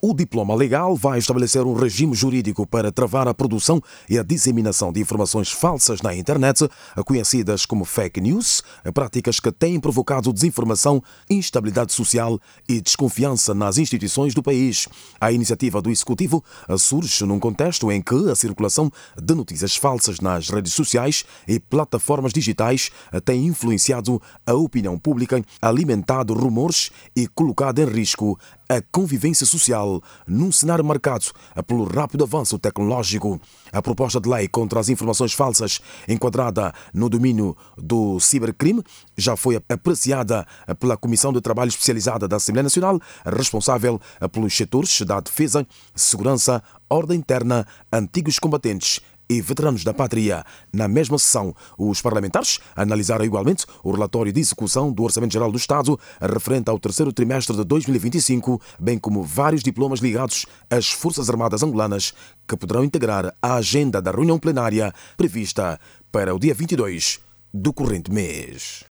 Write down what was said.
O diploma legal vai estabelecer um regime jurídico para travar a produção e a disseminação de informações falsas na internet, conhecidas como fake news, práticas que têm provocado desinformação, instabilidade social e desconfiança nas instituições do país. A iniciativa do Executivo surge num contexto em que a circulação de notícias falsas nas redes sociais e plataformas digitais tem influenciado a opinião pública, alimentado rumores e colocado em risco a convivência social num cenário marcado pelo rápido avanço tecnológico. A proposta de lei contra as informações falsas, enquadrada no domínio do cibercrime, já foi apreciada pela Comissão de Trabalho Especializada da Assembleia Nacional, responsável pelos setores da defesa, segurança, ordem interna, antigos combatentes e veteranos da pátria. Na mesma sessão, os parlamentares analisaram igualmente o relatório de execução do Orçamento Geral do Estado referente ao terceiro trimestre de 2025, bem como vários diplomas ligados às Forças Armadas angolanas que poderão integrar a agenda da reunião plenária prevista para o dia 22 do corrente mês.